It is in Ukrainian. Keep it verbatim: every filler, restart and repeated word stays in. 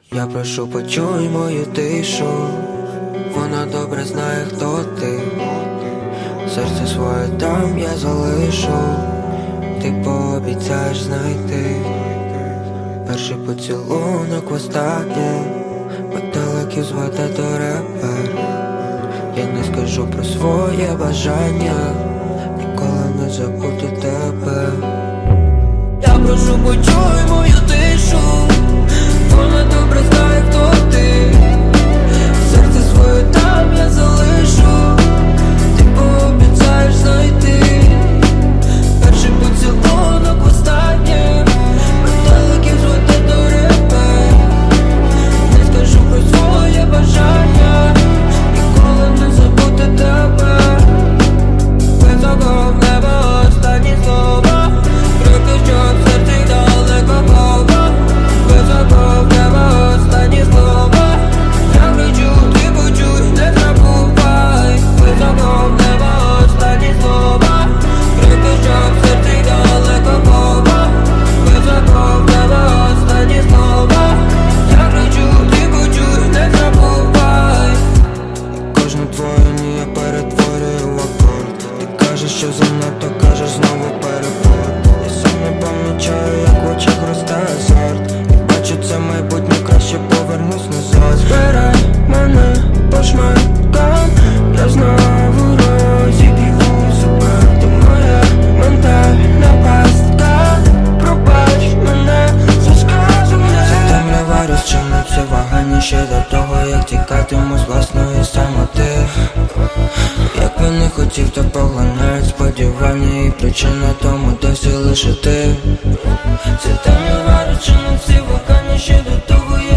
Я прошу, почуй мою тишу, вона добре знає, хто ти. Серце своє там я залишу, ти пообіцяєш знайти. Перший поцілунок востаннє, метеликів звати до репер. Я не скажу про своє бажання, ніколи не забути тебе. Я прошу, почуй мою тишу, вона добре знає, хто ти. Серце своє там я залишу, ти пообіцяєш знайти. Перший поцілунок востаннє, метеликів звати до репер. Не скажу про своє бажання, ніколи не забути тебе. Високо в небо останні слова, крики, що в серці далеко хова. Високо в небо останні слова, я кричу, ти почуй, не забувай. Високо в небо останні слова, крики, що в серці далеко хова. Високо в небо останні слова, я кричу, ти почуй, не забувай. Кожну твою ні я перетворюю в акорд. Ти кажеш, що занадто, кажеш, знову перепад. Я сам не помічаю, як в очах росте азарт. Бачу це майбутнє, краще повернусь назад. Збирай мене по шматкам, я знову розіб'ю себе. Ти моя ментальна пастка, пробач мене за сказане. Це темрява розчиниться вагання ще до того, як тікатиму з власної самоти. Як би не хотів, то поглинають сподівання, і причина тому досі лише ти. Це темрява розчиниться вагання ще до того,